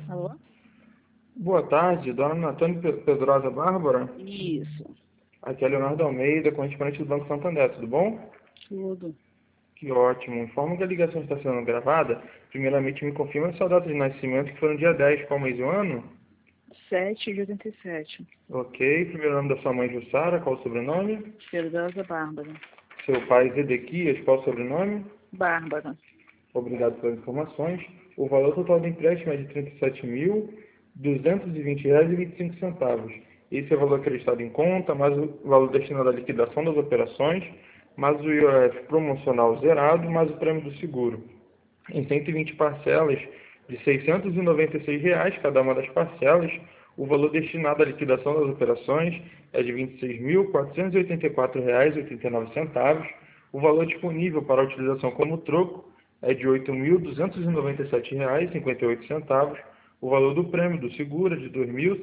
Alô? Boa tarde, dona Antônio Pedrosa Bárbara. Isso, Aqui é Leonardo Almeida, correspondente do Banco Santander, tudo bom? tudo. Que ótimo. Informo que a ligação está sendo gravada. Primeiramente, me confirma a sua data de nascimento, que foi no dia 10, qual mês e o ano? 7 de 87. Ok. Primeiro nome da sua mãe, Jussara, qual o sobrenome? Pedrosa Bárbara. Seu pai, Zedequias, qual o sobrenome? Bárbara. Obrigado pelas informações. O valor total do empréstimo é de R$ 37.220,25. Esse é o valor acreditado em conta, mais o valor destinado à liquidação das operações, mais o IOF promocional zerado, mais o prêmio do seguro. Em 120 parcelas de R$ 696, cada uma das parcelas, o valor destinado à liquidação das operações é de R$ 26.484,89. O valor disponível para a utilização como troco é de R$ 8.297,58. O valor do prêmio do seguro é de R$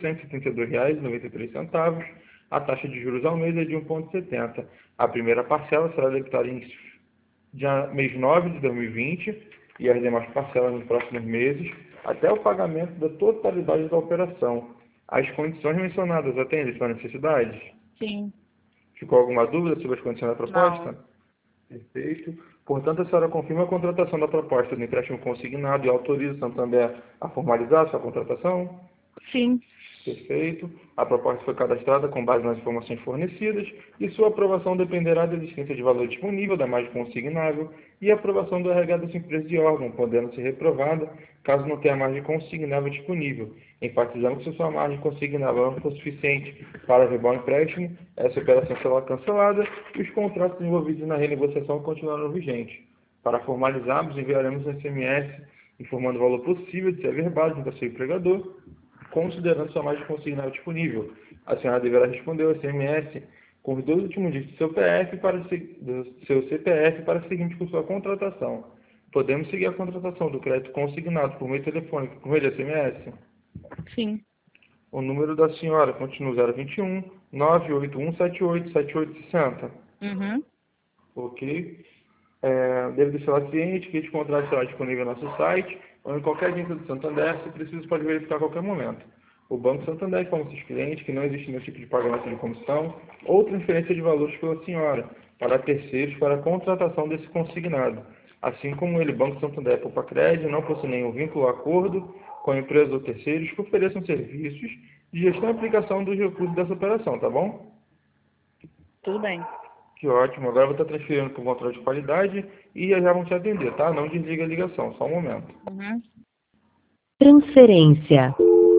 2.172,93. A taxa de juros ao mês é de 1,70. A primeira parcela será debitada em mês 9 de 2020 e as demais parcelas nos próximos meses, até o pagamento da totalidade da operação. As condições mencionadas atendem suas necessidades? Sim. Ficou alguma dúvida sobre as condições da Não. proposta? Perfeito. Portanto, a senhora confirma a contratação da proposta do empréstimo consignado e autoriza o Santander a formalizar a sua contratação? Sim. Perfeito. A proposta foi cadastrada com base nas informações fornecidas e sua aprovação dependerá da existência de valor disponível da margem consignável e aprovação do RH da sua empresa de órgão, podendo ser reprovada caso não tenha margem consignável disponível. Enfatizando que se sua margem consignável não for suficiente para verbar o empréstimo, essa operação será cancelada e os contratos envolvidos na renegociação continuarão vigentes. Para formalizarmos, enviaremos um SMS informando o valor possível de ser averbado junto ao seu empregador, considerando sua margem consignável disponível. A senhora deverá responder ao SMS com os dois últimos dígitos do seu CPF para seguirmos com sua contratação. Podemos seguir a contratação do crédito consignado por meio telefônico com ele SMS? Sim. O número da senhora continua 021 98178 7860. Uhum. Ok? Deve deixar ciente que este contrato estará disponível no nosso site ou em qualquer agência do Santander, se preciso pode verificar a qualquer momento. O Banco Santander informa seus clientes que não existe nenhum tipo de pagamento de comissão ou transferência de valores pela senhora para terceiros para a contratação desse consignado. Assim como ele, Banco Santander e Poupa Crédito não possui nenhum vínculo ou acordo com empresas ou terceiros que ofereçam serviços de gestão e aplicação dos recursos dessa operação, tá bom? Tudo bem. Que ótimo. Agora eu vou estar transferindo para o controle de qualidade e já vão te atender, tá? Não desliga a ligação, só um momento. Uhum. Transferência.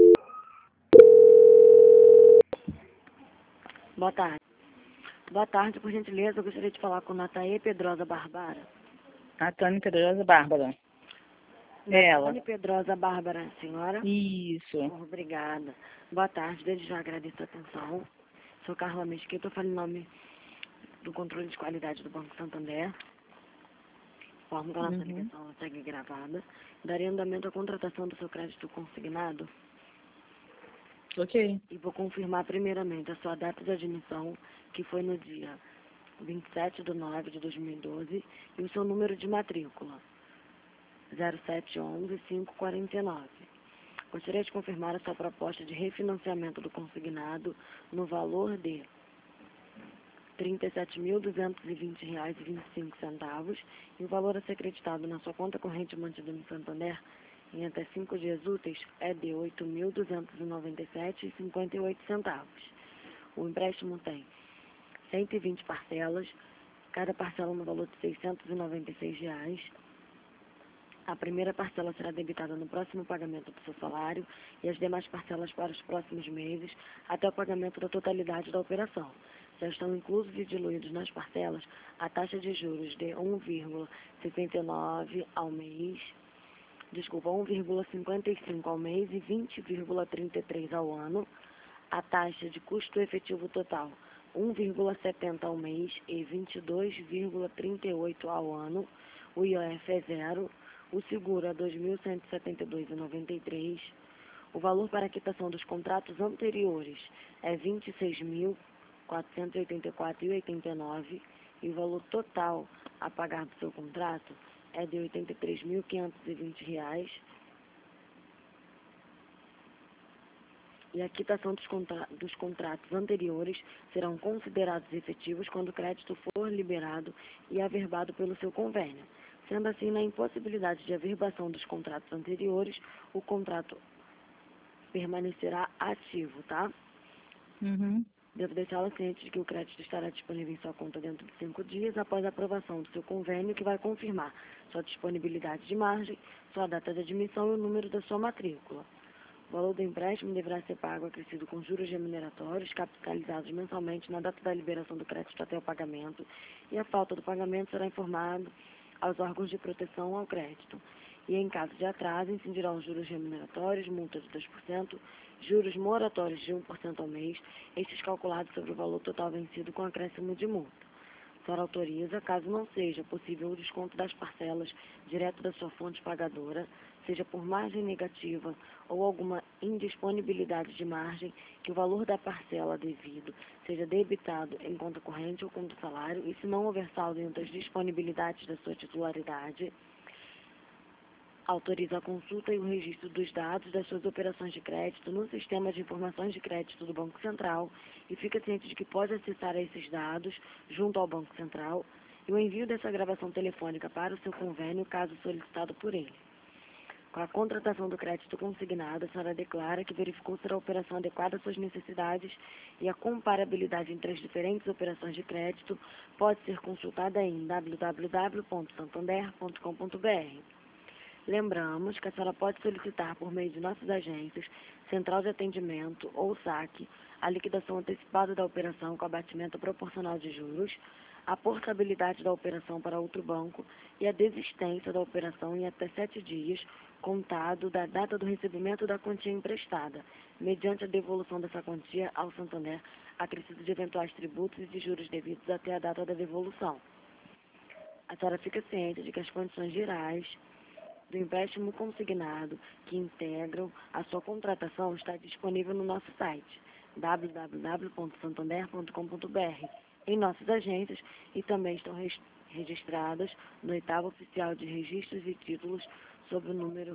Boa tarde. Boa tarde, por gentileza, eu gostaria de falar com Nataê Pedrosa Barbara. Antônio Pedrosa Bárbara. Ela. Nataê Pedrosa Bárbara, senhora? Isso. Obrigada. Boa tarde, desde já agradeço a atenção. Sou Carla Mesquita, eu falo em nome do controle de qualidade do Banco Santander. Informo que a nossa ligação segue gravada. Darei andamento à contratação do seu crédito consignado Ok. e vou confirmar primeiramente a sua data de admissão, que foi no dia 27 de 9 de 2012, e o seu número de matrícula, 0711-549. Gostaria de confirmar a sua proposta de refinanciamento do consignado no valor de R$ 37.220,25 e o valor a ser acreditado na sua conta corrente mantida no Santander em até 5 dias úteis é de R$ 8.297,58. O empréstimo tem 120 parcelas, cada parcela no valor de R$ 696. A primeira parcela será debitada no próximo pagamento do seu salário e as demais parcelas para os próximos meses até o pagamento da totalidade da operação. Já estão inclusos e diluídos nas parcelas a taxa de juros de 1,79 ao mês, 1,55 ao mês e 20,33 ao ano, a taxa de custo efetivo total 1,70 ao mês e 22,38 ao ano, o IOF é zero, o seguro é R$ 2.172,93, o valor para a quitação dos contratos anteriores é R$ 26.484,89 e o valor total a pagar do seu contrato é de R$ 83.520. e a quitação dos contratos anteriores serão considerados efetivos quando o crédito for liberado e averbado pelo seu convênio. Sendo assim, na impossibilidade de averbação dos contratos anteriores, o contrato permanecerá ativo, tá? Uhum. Devo deixá-la ciente de que o crédito estará disponível em sua conta dentro de 5 dias após a aprovação do seu convênio, que vai confirmar sua disponibilidade de margem, sua data de admissão e o número da sua matrícula. O valor do empréstimo deverá ser pago acrescido com juros remuneratórios, capitalizados mensalmente na data da liberação do crédito até o pagamento, e a falta do pagamento será informado aos órgãos de proteção ao crédito. E, em caso de atraso, incidirão juros remuneratórios, multa de 2%, juros moratórios de 1% ao mês, estes calculados sobre o valor total vencido com acréscimo de multa. A senhora autoriza, caso não seja possível o desconto das parcelas direto da sua fonte pagadora, seja por margem negativa ou alguma indisponibilidade de margem, que o valor da parcela devido seja debitado em conta corrente ou conta salário, e se não houver saldo em outras disponibilidades da sua titularidade, autoriza a consulta e o registro dos dados das suas operações de crédito no Sistema de Informações de Crédito do Banco Central e fica ciente de que pode acessar esses dados junto ao Banco Central e o envio dessa gravação telefônica para o seu convênio, caso solicitado por ele. Com a contratação do crédito consignado, a senhora declara que verificou ser a operação adequada às suas necessidades e a comparabilidade entre as diferentes operações de crédito pode ser consultada em www.santander.com.br. Lembramos que a senhora pode solicitar por meio de nossas agências, Central de Atendimento ou SAC, a liquidação antecipada da operação com abatimento proporcional de juros, a portabilidade da operação para outro banco e a desistência da operação em até 7 dias, contado da data do recebimento da quantia emprestada, mediante a devolução dessa quantia ao Santander, acrescido de eventuais tributos e de juros devidos até a data da devolução. A senhora fica ciente de que as condições gerais do empréstimo consignado que integram a sua contratação está disponível no nosso site www.santander.com.br, em nossas agências e também estão registradas no 8º Oficial de Registros e Títulos sob o número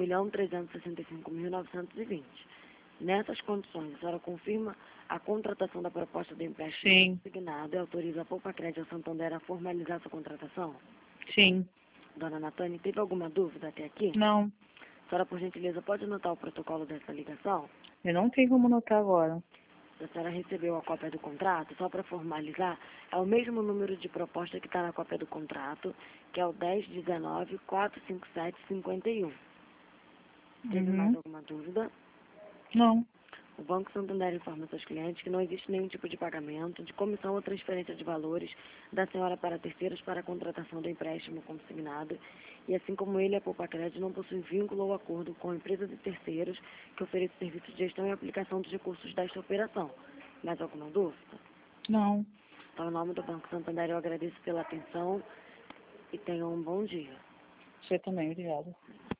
1.365.920. Nessas condições, a senhora confirma a contratação da proposta de empréstimo Sim. consignado e autoriza a Poupa Crédito ao Santander a formalizar sua contratação? Sim. Dona Natane, teve alguma dúvida até aqui? Não. A senhora, por gentileza, pode anotar o protocolo dessa ligação? Eu não tenho como notar agora. Se a senhora recebeu a cópia do contrato, só para formalizar, é o mesmo número de proposta que está na cópia do contrato, que é o 1019-457-51. Teve mais alguma dúvida? Não. O Banco Santander informa seus clientes que não existe nenhum tipo de pagamento, de comissão ou transferência de valores da senhora para terceiros para a contratação do empréstimo consignado e, assim como ele, a Poupa Crédito não possui vínculo ou acordo com a empresa de terceiros que oferece serviços de gestão e aplicação dos recursos desta operação. Mais alguma dúvida? Não. Então, em nome do Banco Santander, eu agradeço pela atenção e tenham um bom dia. Você também, obrigada.